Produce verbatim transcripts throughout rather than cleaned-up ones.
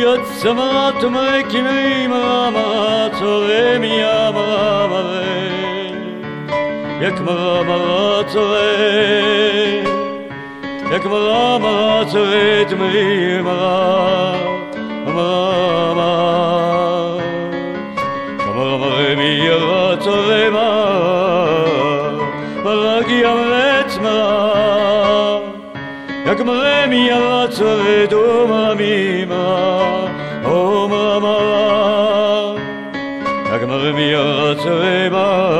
יצמת מקימים צורם ימרה יקמרה מרה צורם יקמרה מרה צורם דמי מרה מרה מרה כמרה מרה מיירה צורם מרה גיאמרץ מרה יקמרה מיירה צורם דומה מימה אומה מרה יקמרה מיירה צורם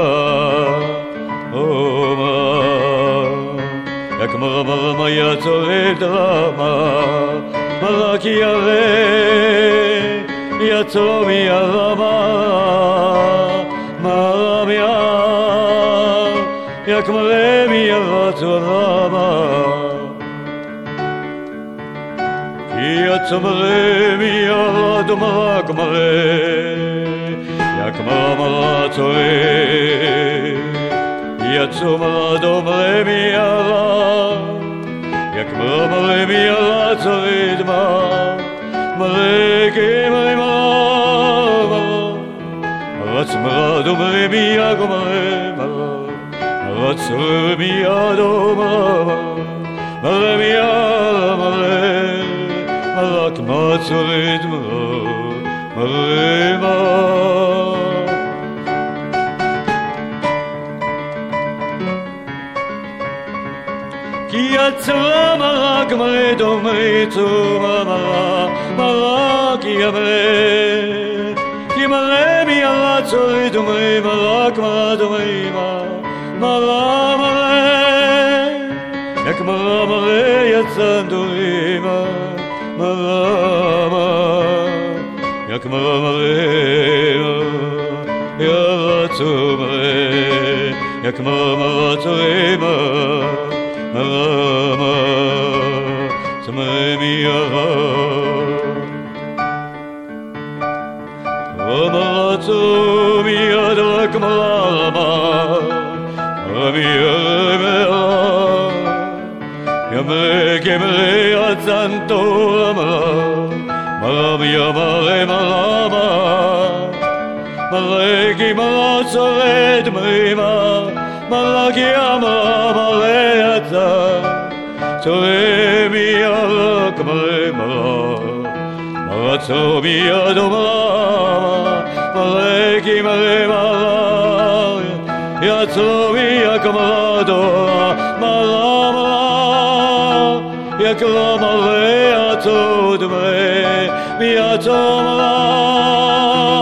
יקמרה מרה מיה צורם דרמה מרה כי ירא יצא מירמה מרה מיה יקמרה מיירה צורם כי יצא מרה מיירה דומה כמרה יקמרה מרה צורם יצא מרה דומה מיירה יקמרה מרה מיירה צורם מרה כמרה מרה מרה צמרה דומה מיירה מרה מרה צורם מיירה דומה מרה מיירה מרה מרה כמה צורם מרה מרה כי יצרה מרה כמרה דומה צורה מרה מרה כי ימרה כי מרה מיירה צורם דומה מרה כמרה דומה מרה מרה יקמרה מרה יצא דומה מרה מרה יקמרה מרה ירה צורם יקמרה מרה צורם מרה מרה צורם ירה מרה צורם ירה כמרה מרה מיירה ימרה כמרה יצנתו מרה מרה מיירה מרה מרה כי מרה צורם דממה מרה כי אמרה מרה יצא צורם ירה כמרה מרה מרה צורם ירה דומה מרה כי מרה מרה יצא מיה כמרה דומה מרה מרה יקרה מרה יצא דומה ויצא מרה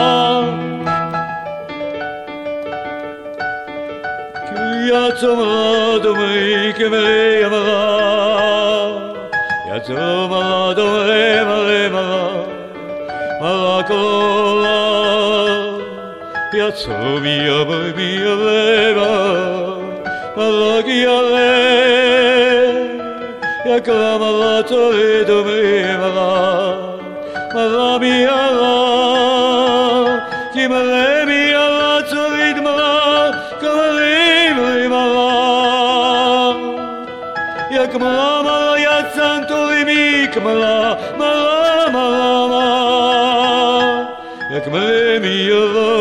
יצא מרה דומה כמרה מרה יצא מרה דומה מרה מרה מרה קולה יצא מיה מיירה מרה כי ירא יקרה מרה צורם דומה מרה מרה מיירה כי מרה מיירה צורם מרה כמרה מרה יקמרה מרה יצא תורמי כמרה מרה מרה מרה יקמרה מיירה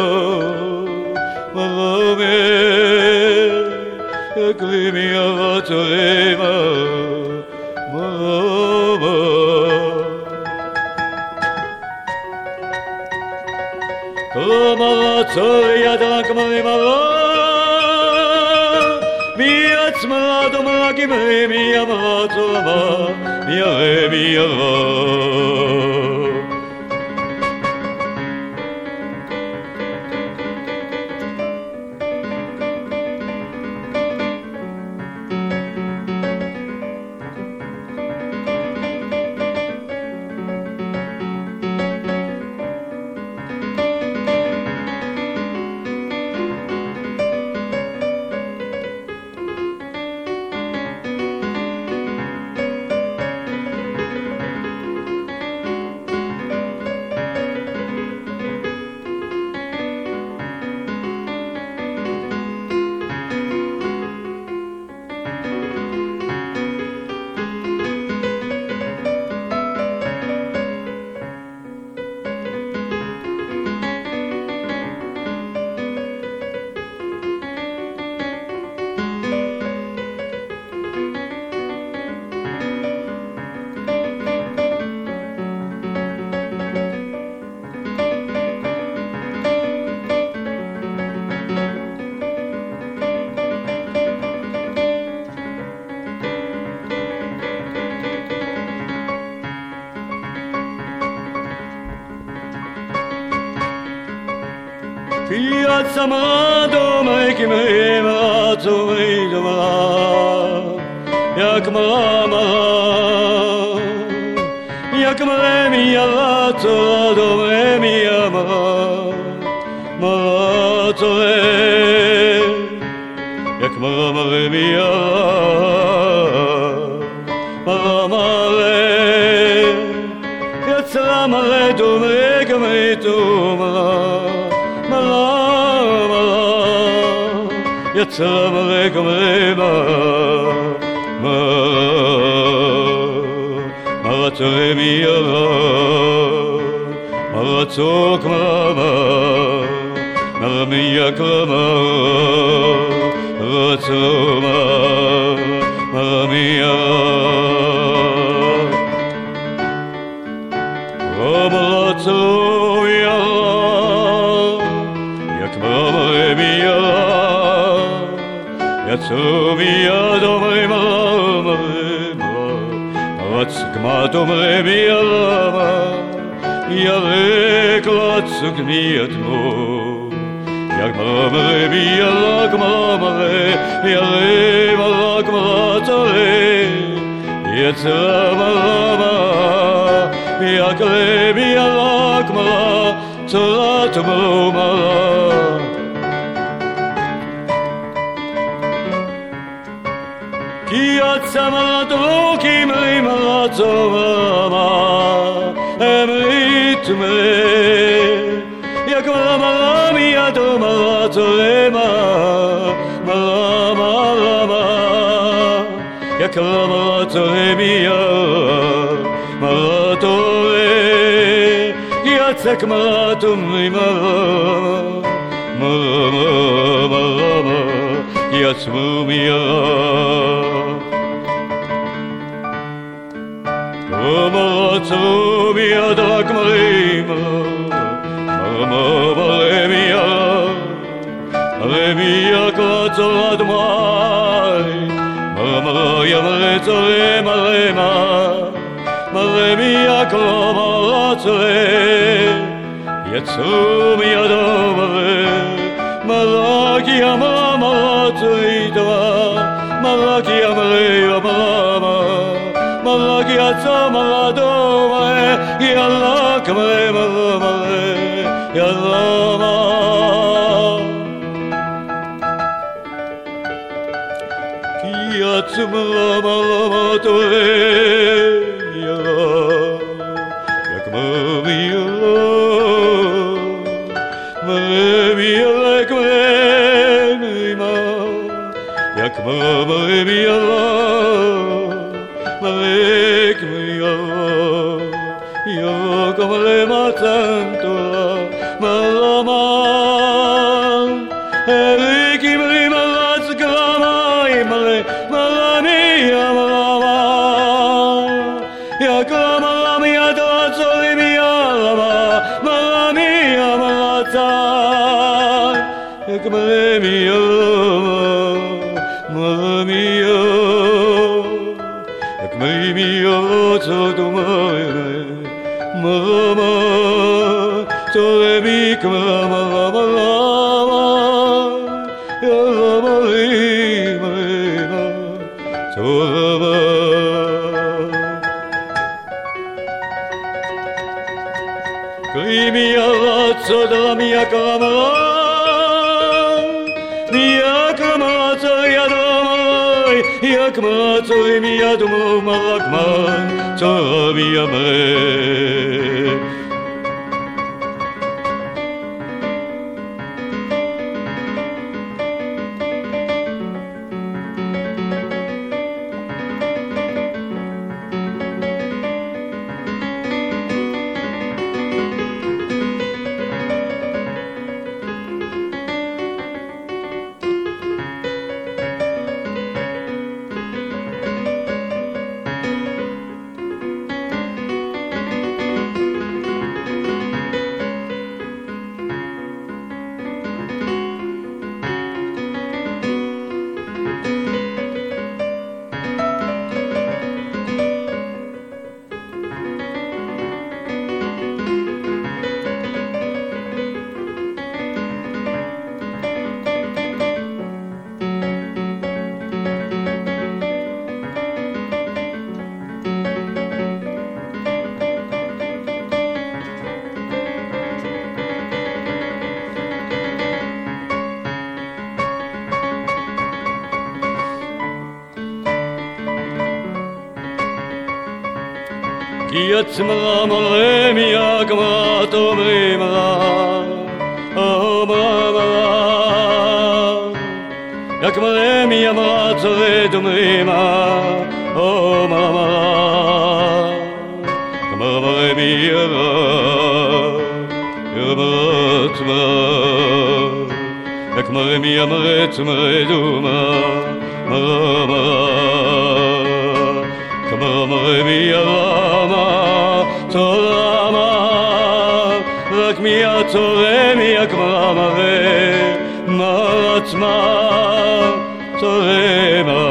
מרה מיירה יקמרה מיירה צורם מרה מרה כמרה צורם ידע כמרה מרה מיצמרה דומה כמרה מיירה צורם מיירה מיירה Piat samado meki me mato me doma yak mama yak me mi alato do me mi ama mato yak mama mi mama yat samale do me me doma יצא מלא כמלא מה מרצה מירה מרצו כממה מרמיה כמה רצו מה מרמיה רצו מירה יקמה מרמיה יצאו מיד אומרים למה, רץ כמעט אומרים למה, ירק רצו כניעתו, יגמר אומרים ירק מרמרי, ירם הרק מרצרי, יצא מרמה, יקרם ירק מרע, צרת מרמרה. כי עצמתו כמרי מרצו מרמה אמרית מרי יקמר מרה מידו מרצו למה מרמה רמה יקר מרצו למיה מרתו כי יצק מרתו מרמה מרמה מרמה יצמו מירה מרצו מיד רק מרימה מרמה ברמיה הרמיה קרצו לדמי מרמה ימרצו למרמה מרמיה קרמה רצרי יצאו מידו מרק ימה מרצוי דבר מרק ימרי ימרמה מרק יצא מרדו יאללה כמרי מרמרי יאללה כי יצא מרמה רמה תוהה יאללה יקמר מיאללה מרמי יקמר מרמי מרק מיאללה יקמר למתן תורה מרמן אריק אמרי מרץ גרמי מרי מרמי מרמן יקר מרמי יד רצוי מיאללה מרמי מרצן יקמר מיאללה מרמיה יקמי מיוצא דומייני מרמה תורמי כמרמה רמה רמה ירמה רימה רימה תורמה קרימי ירצה דרמי יקרה מרה יקרה מרצה ידומי יקרה צורי מידומו מרקמן צורי ימרי יצמרה מראה מיגמרת אומרים רע אומר מרע יקמרה מימרה צרד אומרים אומר מרע כמר מראה מירה ימרת מרע יקמרה מימרת מרד ומה מרע מרע כמר מראה מירה תורמה רק מי התורה מי הכמרה מראה מעצמה תורמה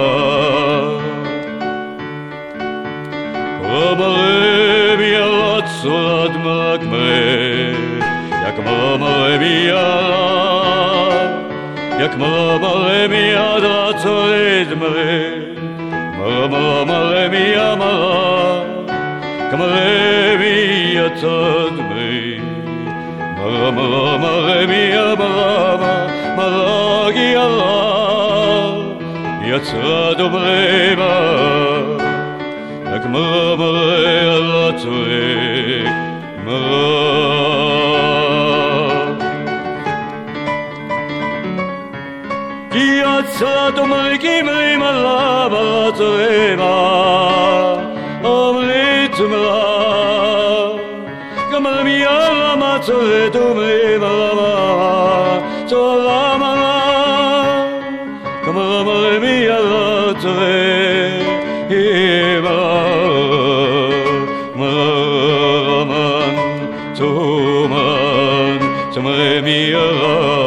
מראה מי הרצות רק מראה יקמרה מראה מי הרע יקמרה מראה מי הרצות מראה מראה מראה מי המראה כמראה מי יצד מי מראה מראה מראה מי המראה מראה גיירה יצרה דוברי מראה כמראה מראה על הצורך מראה כי יצרה דוברי כמרים עליו על הצורך אומרית מראה כמר מירה מצורת אומרים מראה תורה מראה כמר מראה מירה צורת מראה מן תומן תמראה מירה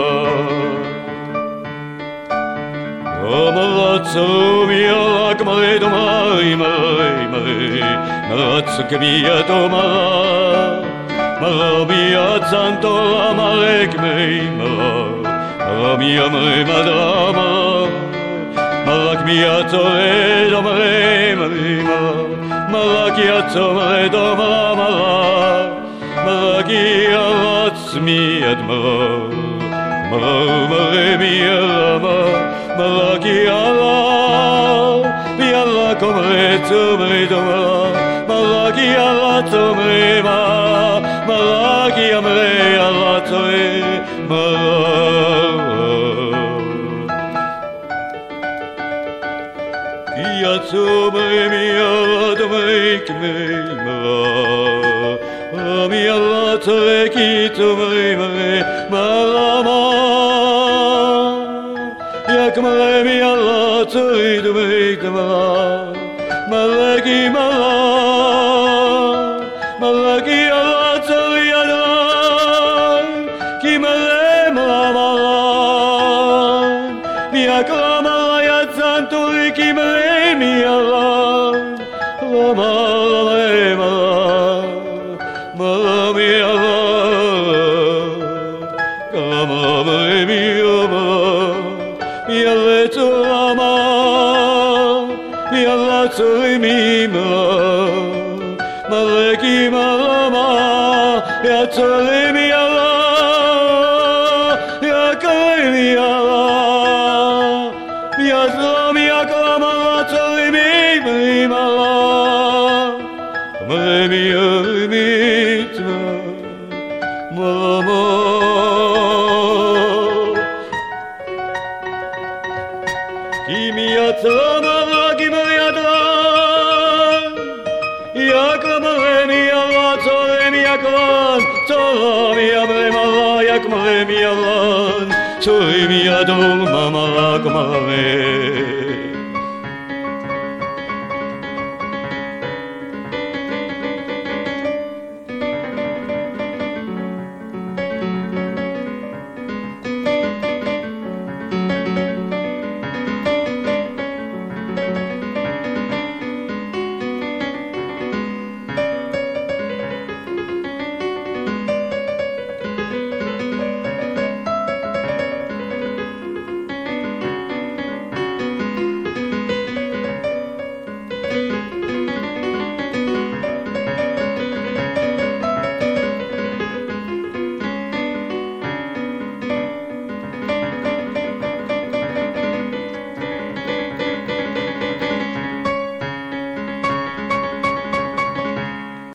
מראה צור מירה כמראה דומרי מראה מרץ כמייתו מראה מראה מיד סנטורה מראה כמי מראה מראה מימרי מדרה מראה מראה כמייתו רדו מראה מראה מראה כייתו מרדו מראה מראה מראה כיירץ מיד מראה מראה מראה מירה מראה כיירה מירה כומרת ומרדו מראה Malaki alatzome ma, Malaki amre alatzome ma. Ki atzome mi alatzome kme ma, Mi alatzome ki tzome ma ma. Yakmare mi alatzome dume ma, Malaki ma. Malaki alatzari adai ki mare maran mi akrama yatzan tori ki mare mi aran lama lama mara mi aran kama mare mi aran mi aletzo lama mi alatzari mi maran Malaki malama yatzari mi Allah yakari mi Allah yazra mi akrama yatzari mi mi Allah Amare mi mitma malama ki mi yatra malaki mi yatra Yakmare mi Allah, Tore mi yakran, Tore mi amre mara, Yakmare mi Allah, Tore mi ador, Mama yakmare.